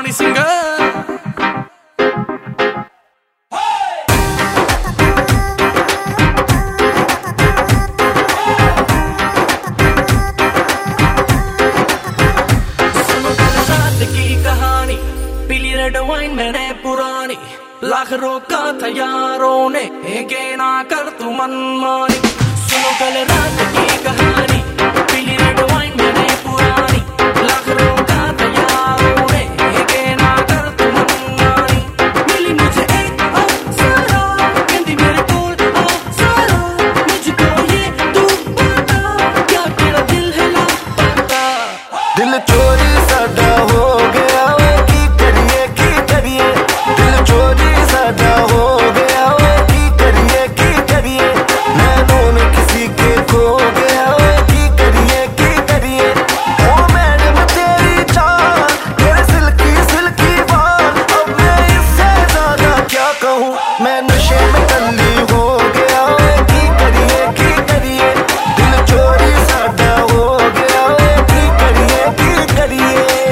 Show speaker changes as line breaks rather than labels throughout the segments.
Comedy singer. पीली red wine मैंने पुरानी, लाख रोका था यारों ने, के ना कर तू मनमानी। सुनो कल रात की कहानी, पीली रेड वाइन मैंने पुरानी, लाख रोका था यारों ने, के ना कर तू मनमानी। मिली मुझे एक अप्सरा, कहती मेरे कोल अप्सरा, मुझको ये तू बता, क्या तेरा दिल है लापता।
दिल चोरी साडा हो गया, हो गया की करिए नैनों में किसी के खो गया, की करिए ओ मैडम तेरी चाल, तेरे सिल्की सिल्की बाल, अब मैं इससे ज्यादा क्या कहूँ, मैं नशे में टल्ली हो गया, की करिए दिल चोरी साडा हो गया, की करिए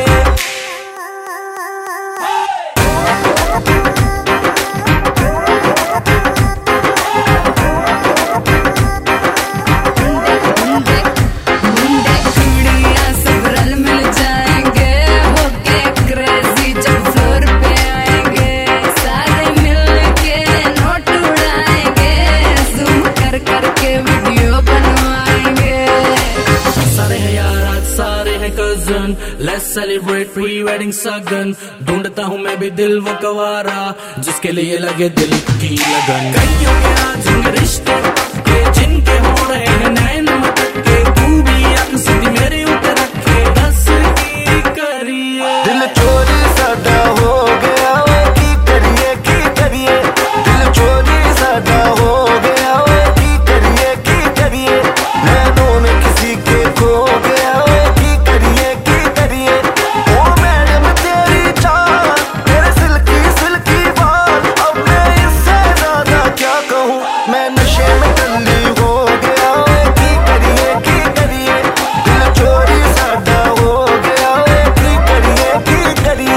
Let's celebrate pre-wedding सगन। ढूंढता हूँ मैं भी दिल वो कवारा, जिसके लिए लगे दिल की लगन। कईयों के आज रिश्ते पक्के, जिनके हो रहे हैं नैन मटके, तू भी अक सीधी मेरे ऊपर रखे, दस की करिए।
दिल चोरी साडा हो गया, की करिए दिल चोरी साडा हो गया, की करिए नैनों में किसी के खो गया, की करिए ओ मैडम तेरी चाल, तेरे सिल्की सिल्की बाल, अब मैं इससे ज्यादा क्या कहूँ, मैं नशे में टल्ली हो गया, की करिए दिल चोरी साडा हो गया, की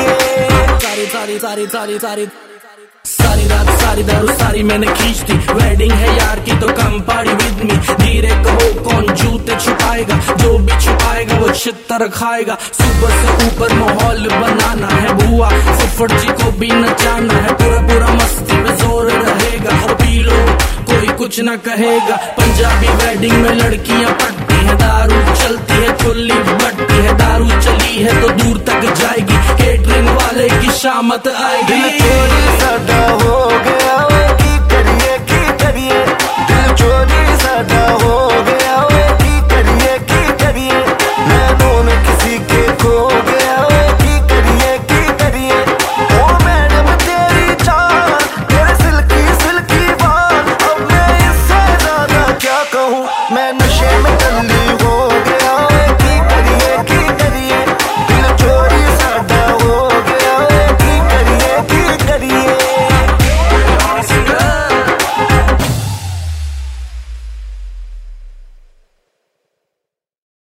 करिए
सारी रात सारी दारू सारी मैंने खींच दी, वेडिंग है यार की तो कम पार्टी विद मी। धीरे कहो कौन जूते छुपाएगा, जो भी छुपाएगा वो छितर खाएगा। सुबह से ऊपर माहौल बनाना है बुआ, फुफड़ जी को भी नचाना है, पूरा मस्ती में जोर रहेगा, पी लो कोई कुछ ना कहेगा। पंजाबी वेडिंग में लड़कियां पटती है, दारू चलती है, चुल्ली बटती है, दारू चली है तो दूर तक जाएगी, केटरिंग वाले की शामत आएगी।
दिल चोरी साडा हो गया,